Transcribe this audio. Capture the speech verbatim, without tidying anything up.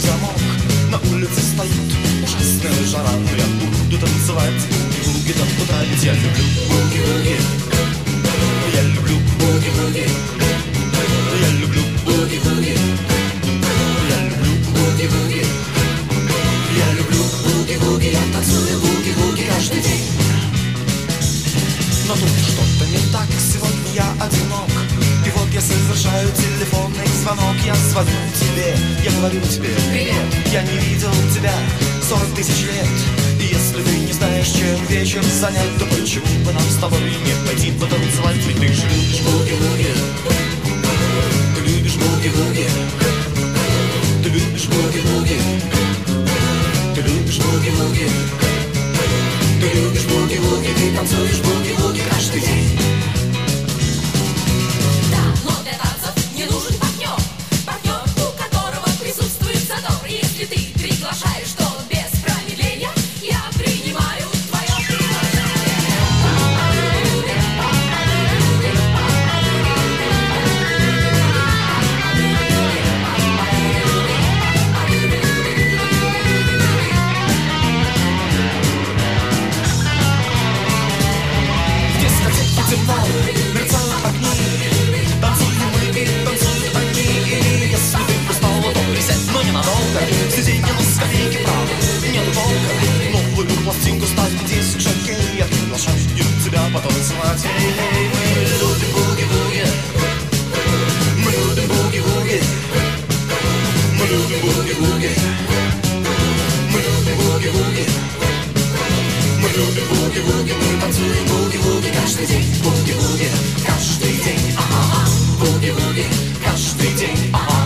замок. На улице стоит ужасная жара, но я буду танцевать буги-буги до утра, ведь я люблю буги-буги. Я люблю буги-буги. Я люблю буги-буги. Я люблю буги-буги. Я люблю буги-буги. Я танцую буги-буги каждый день. Но тут что-то не так, сегодня я одинок. И вот я совершаю телефонный звонок. Я звоню тебе, я говорю тебе: привет, я не видел тебя сорок тысяч лет. И если ты не знаешь, чем вечер занять, то почему бы нам с тобой не пойти потанцевать? Ведь ты же любишь буги-буги. Ты любишь буги-буги. Ты любишь буги-буги. Ты любишь буги-буги. Ты любишь буги-буги. Ты танцуешь буги-буги каждый день. Мерцают огни, танцуем мы и танцуют они. И если ты устала, то присядь, но ненадолго. Сиденье на скамейке, правда, нет толка. Новую пластинку ставь здесь в шаге. Я приглашаю тебя потанцевать. Эй, эй, мы любим буги-буги. Мы любим буги-буги. Мы любим буги-буги. Мы любим буги-буги. Мы любим буги-буги. Мы танцуем буги-буги каждый день. Буги-буги каждый день, ага, буги-буги каждый день, ага.